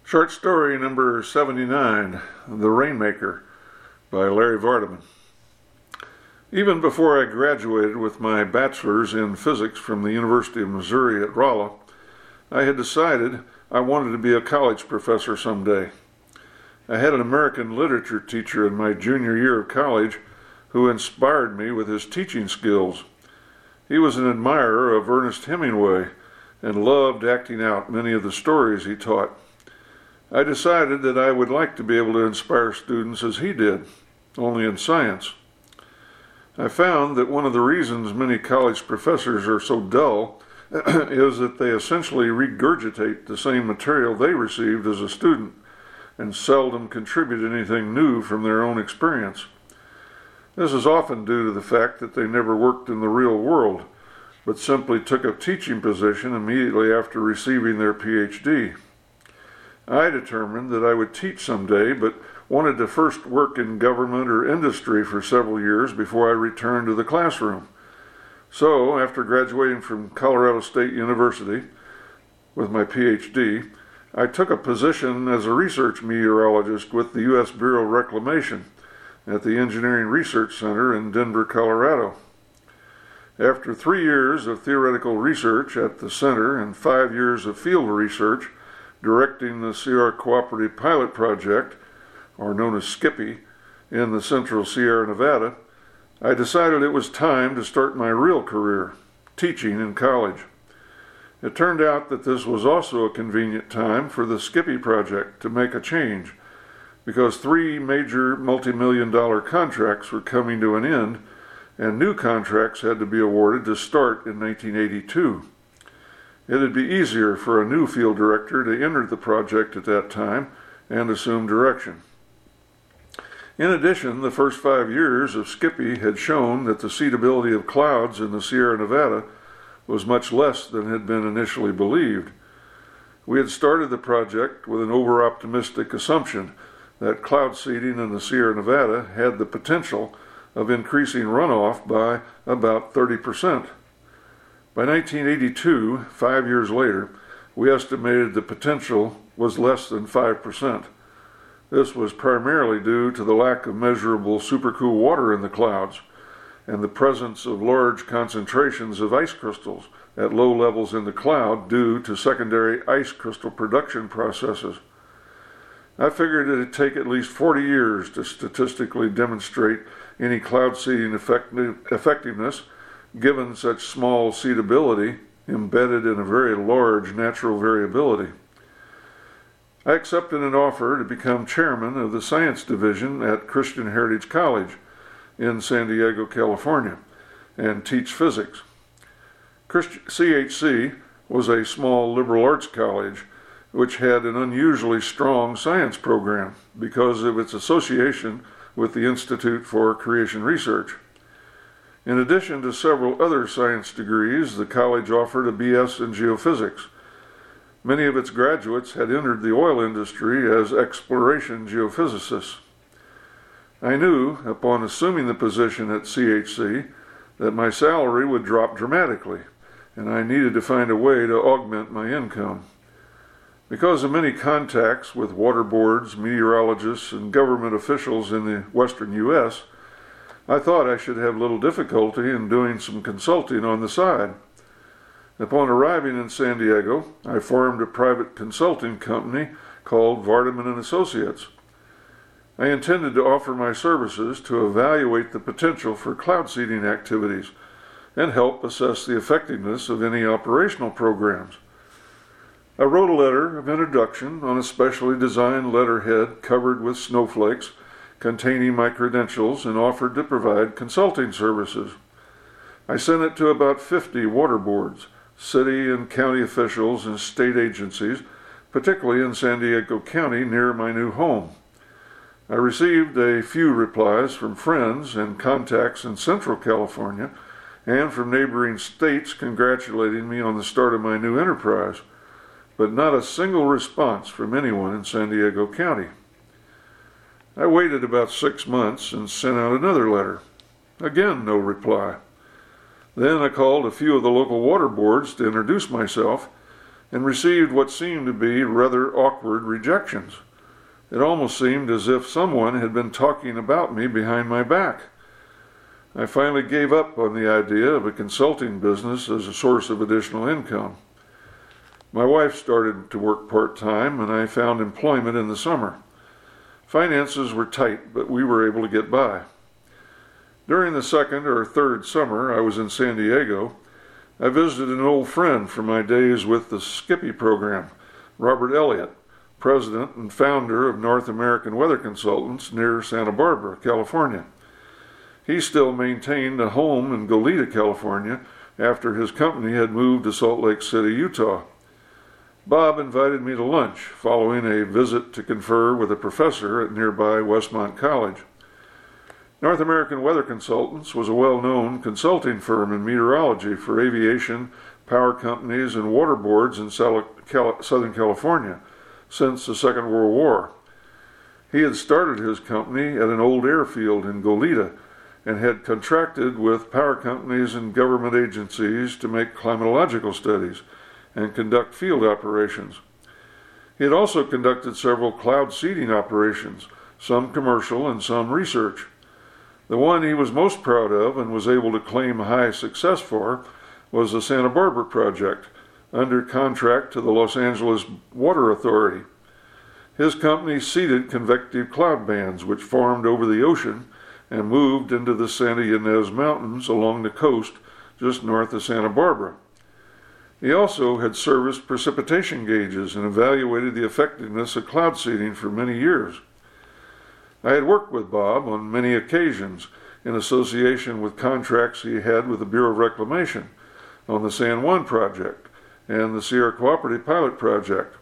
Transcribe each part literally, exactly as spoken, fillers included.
Short story number seventy-nine, The Rainmaker, by Larry Vardaman. Even before I graduated with my bachelor's in physics from the University of Missouri at Rolla, I had decided I wanted to be a college professor someday. I had an American literature teacher in my junior year of college who inspired me with his teaching skills. He was an admirer of Ernest Hemingway and loved acting out many of the stories he taught. I decided that I would like to be able to inspire students as he did, only in science. I found that one of the reasons many college professors are so dull is that they essentially regurgitate the same material they received as a student and seldom contribute anything new from their own experience. This is often due to the fact that they never worked in the real world, but simply took a teaching position immediately after receiving their P H D. I determined that I would teach someday, but wanted to first work in government or industry for several years before I returned to the classroom. So, after graduating from Colorado State University with my P H D, I took a position as a research meteorologist with the U S Bureau of Reclamation at the Engineering Research Center in Denver, Colorado. After three years of theoretical research at the center and five years of field research, directing the Sierra Cooperative Pilot Project, or known as SCIPPY, in the central Sierra Nevada, I decided it was time to start my real career, teaching in college. It turned out that this was also a convenient time for the SCIPPY project to make a change, because three major multi-million dollar contracts were coming to an end, and new contracts had to be awarded to start in nineteen eighty-two. It would be easier for a new field director to enter the project at that time and assume direction. In addition, the first five years of SCIPPY had shown that the seedability of clouds in the Sierra Nevada was much less than had been initially believed. We had started the project with an over-optimistic assumption that cloud seeding in the Sierra Nevada had the potential of increasing runoff by about thirty percent. By nineteen eighty-two, five years later, we estimated the potential was less than five percent. This was primarily due to the lack of measurable supercool water in the clouds and the presence of large concentrations of ice crystals at low levels in the cloud due to secondary ice crystal production processes. I figured it would take at least forty years to statistically demonstrate any cloud seeding effective, effectiveness given such small seedability embedded in a very large natural variability. I accepted an offer to become chairman of the science division at Christian Heritage College in San Diego, California, and teach physics. C H C was a small liberal arts college which had an unusually strong science program because of its association with the Institute for Creation Research. In addition to several other science degrees, the college offered a B S in geophysics. Many of its graduates had entered the oil industry as exploration geophysicists. I knew, upon assuming the position at C H C, that my salary would drop dramatically, and I needed to find a way to augment my income. Because of many contacts with water boards, meteorologists, and government officials in the western U S, I thought I should have little difficulty in doing some consulting on the side. Upon arriving in San Diego, I formed a private consulting company called Vardaman and Associates. I intended to offer my services to evaluate the potential for cloud seeding activities and help assess the effectiveness of any operational programs. I wrote a letter of introduction on a specially designed letterhead covered with snowflakes containing my credentials and offered to provide consulting services. I sent it to about fifty water boards, city and county officials, and state agencies, particularly in San Diego County near my new home. I received a few replies from friends and contacts in Central California and from neighboring states congratulating me on the start of my new enterprise, but not a single response from anyone in San Diego County. I waited about six months and sent out another letter. Again, no reply. Then I called a few of the local water boards to introduce myself and received what seemed to be rather awkward rejections. It almost seemed as if someone had been talking about me behind my back. I finally gave up on the idea of a consulting business as a source of additional income. My wife started to work part-time, and I found employment in the summer. Finances were tight, but we were able to get by. During the second or third summer I was in San Diego, I visited an old friend from my days with the Skippy program, Robert Elliott, president and founder of North American Weather Consultants near Santa Barbara, California. He still maintained a home in Goleta, California, after his company had moved to Salt Lake City, Utah. Bob invited me to lunch following a visit to confer with a professor at nearby Westmont College. North American Weather Consultants was a well-known consulting firm in meteorology for aviation, power companies, and water boards in Southern California since the Second World War. He had started his company at an old airfield in Goleta and had contracted with power companies and government agencies to make climatological studies and conduct field operations. He had also conducted several cloud seeding operations, some commercial and some research. The one he was most proud of and was able to claim high success for was the Santa Barbara project, under contract to the Los Angeles Water Authority. His company seeded convective cloud bands which formed over the ocean and moved into the Santa Ynez Mountains along the coast just north of Santa Barbara. He also had serviced precipitation gauges and evaluated the effectiveness of cloud seeding for many years. I had worked with Bob on many occasions in association with contracts he had with the Bureau of Reclamation on the San Juan project and the Sierra Cooperative Pilot Project.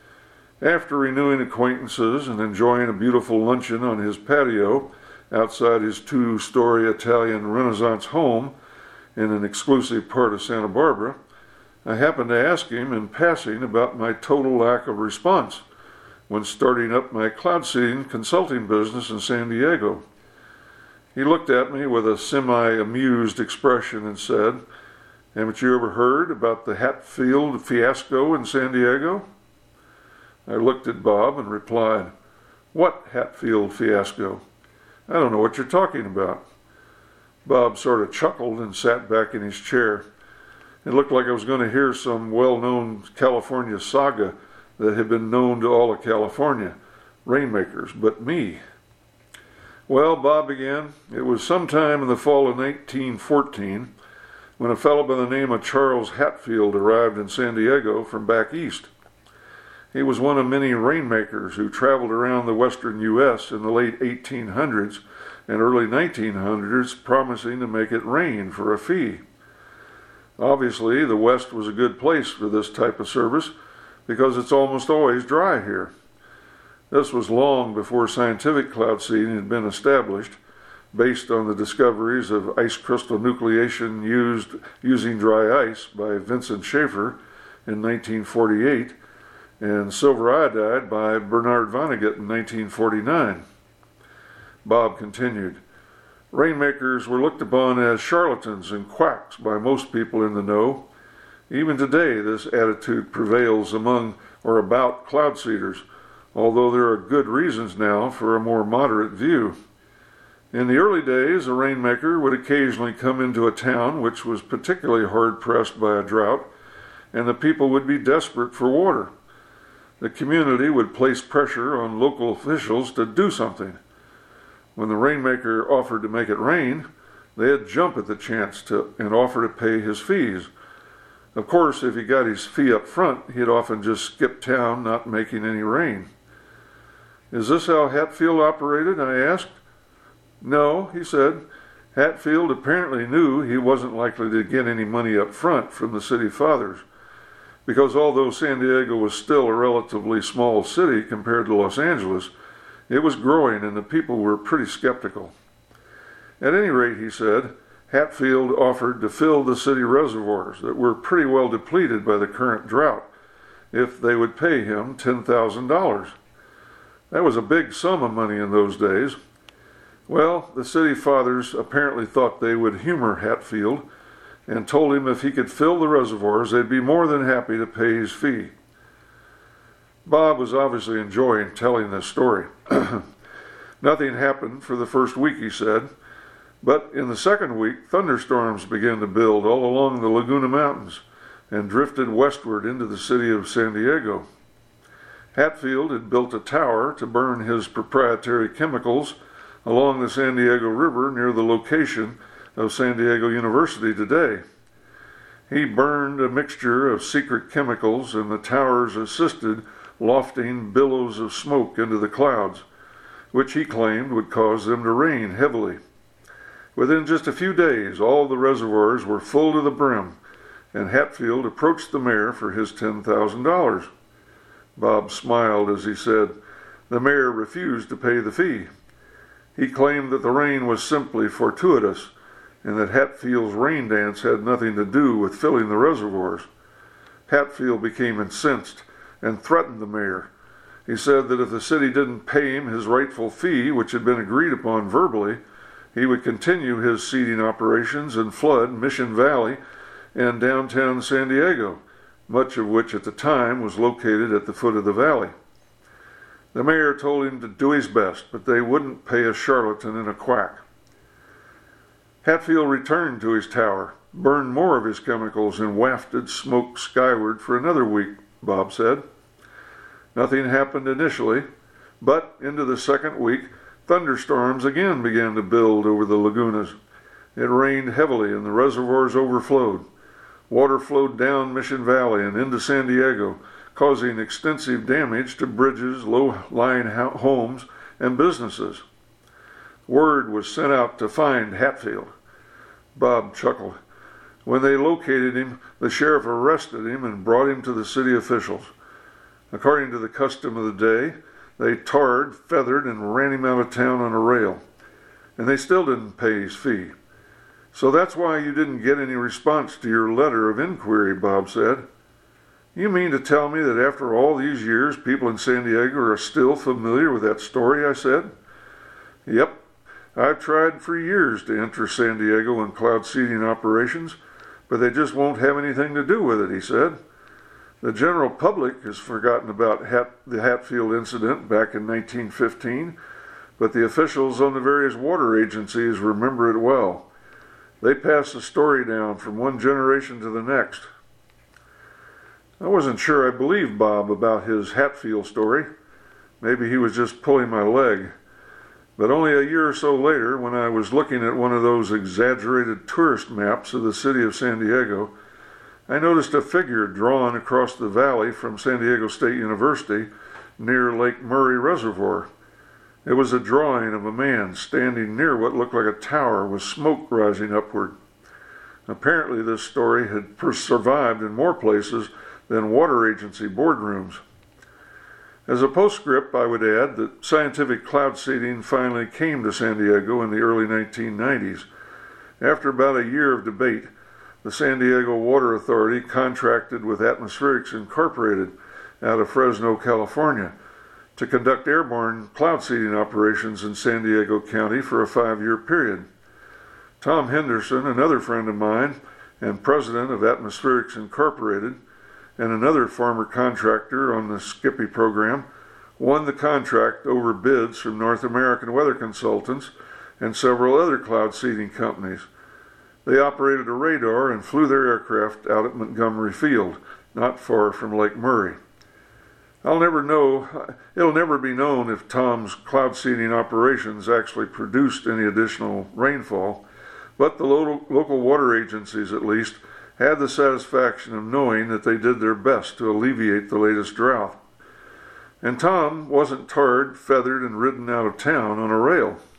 After renewing acquaintances and enjoying a beautiful luncheon on his patio outside his two-story Italian Renaissance home in an exclusive part of Santa Barbara, I happened to ask him in passing about my total lack of response when starting up my cloud seeding consulting business in San Diego. He looked at me with a semi-amused expression and said, "Haven't you ever heard about the Hatfield fiasco in San Diego?" I looked at Bob and replied, "What Hatfield fiasco? I don't know what you're talking about." Bob sort of chuckled and sat back in his chair. It looked like I was going to hear some well-known California saga that had been known to all of California, rainmakers, but me. "Well," Bob began, "it was sometime in the fall of nineteen fourteen when a fellow by the name of Charles Hatfield arrived in San Diego from back east. He was one of many rainmakers who traveled around the western U S in the late eighteen hundreds and early nineteen hundreds promising to make it rain for a fee. Obviously, the West was a good place for this type of service because it's almost always dry here. This was long before scientific cloud seeding had been established, based on the discoveries of ice crystal nucleation used using dry ice by Vincent Schaefer in nineteen forty-eight and silver iodide by Bernard Vonnegut in nineteen forty-nine. Bob continued, "Rainmakers were looked upon as charlatans and quacks by most people in the know. Even today, this attitude prevails among or about cloud seeders, although there are good reasons now for a more moderate view. In the early days, a rainmaker would occasionally come into a town which was particularly hard-pressed by a drought, and the people would be desperate for water. The community would place pressure on local officials to do something. When the rainmaker offered to make it rain, they'd jump at the chance to and offer to pay his fees. Of course, if he got his fee up front, he'd often just skip town, not making any rain." "Is this how Hatfield operated?" I asked. "No," he said. "Hatfield apparently knew he wasn't likely to get any money up front from the city fathers, because although San Diego was still a relatively small city compared to Los Angeles, it was growing and the people were pretty skeptical. At any rate," he said, "Hatfield offered to fill the city reservoirs that were pretty well depleted by the current drought if they would pay him ten thousand dollars. That was a big sum of money in those days. Well, the city fathers apparently thought they would humor Hatfield, and told him if he could fill the reservoirs, they'd be more than happy to pay his fee. Bob was obviously enjoying telling this story. Nothing happened for the first week, he said, but in the second week, thunderstorms began to build all along the Laguna Mountains and drifted westward into the city of San Diego. Hatfield had built a tower to burn his proprietary chemicals along the San Diego River near the location of San Diego University today. He burned a mixture of secret chemicals, and the towers assisted lofting billows of smoke into the clouds, which he claimed would cause them to rain heavily. Within just a few days, all the reservoirs were full to the brim, and Hatfield approached the mayor for his ten thousand dollars. Bob smiled as he said the mayor refused to pay the fee. He claimed that the rain was simply fortuitous, and that Hatfield's rain dance had nothing to do with filling the reservoirs. Hatfield became incensed and threatened the mayor. He said that if the city didn't pay him his rightful fee, which had been agreed upon verbally, he would continue his seeding operations and flood Mission Valley and downtown San Diego, much of which at the time was located at the foot of the valley. The mayor told him to do his best, but they wouldn't pay a charlatan and a quack. Hatfield returned to his tower, burned more of his chemicals, and wafted smoke skyward for another week, Bob said. Nothing happened initially, but into the second week, thunderstorms again began to build over the lagunas. It rained heavily and the reservoirs overflowed. Water flowed down Mission Valley and into San Diego, causing extensive damage to bridges, low-lying homes, and businesses. Word was sent out to find Hatfield. Bob chuckled. When they located him, the sheriff arrested him and brought him to the city officials. According to the custom of the day, they tarred, feathered, and ran him out of town on a rail. And they still didn't pay his fee. So that's why you didn't get any response to your letter of inquiry, Bob said. You mean to tell me that after all these years, people in San Diego are still familiar with that story, I said. Yep, I've tried for years to enter San Diego in cloud seeding operations, but they just won't have anything to do with it, he said. The general public has forgotten about Hat, the Hatfield incident back in nineteen fifteen, but the officials on the various water agencies remember it well. They pass the story down from one generation to the next. I wasn't sure I believed Bob about his Hatfield story. Maybe he was just pulling my leg. But only a year or so later, when I was looking at one of those exaggerated tourist maps of the city of San Diego, I noticed a figure drawn across the valley from San Diego State University near Lake Murray Reservoir. It was a drawing of a man standing near what looked like a tower with smoke rising upward. Apparently this story had survived in more places than water agency boardrooms. As a postscript, I would add that scientific cloud seeding finally came to San Diego in the early nineteen nineties. After about a year of debate, the San Diego Water Authority contracted with Atmospherics Incorporated out of Fresno, California, to conduct airborne cloud seeding operations in San Diego County for a five-year period. Tom Henderson, another friend of mine and president of Atmospherics Incorporated, and another former contractor on the Skippy program, won the contract over bids from North American Weather Consultants and several other cloud seeding companies. They operated a radar and flew their aircraft out at Montgomery Field, not far from Lake Murray. I'll never know, it'll never be known if Tom's cloud seeding operations actually produced any additional rainfall, but the lo- local water agencies, at least, had the satisfaction of knowing that they did their best to alleviate the latest drought. And Tom wasn't tarred, feathered, and ridden out of town on a rail.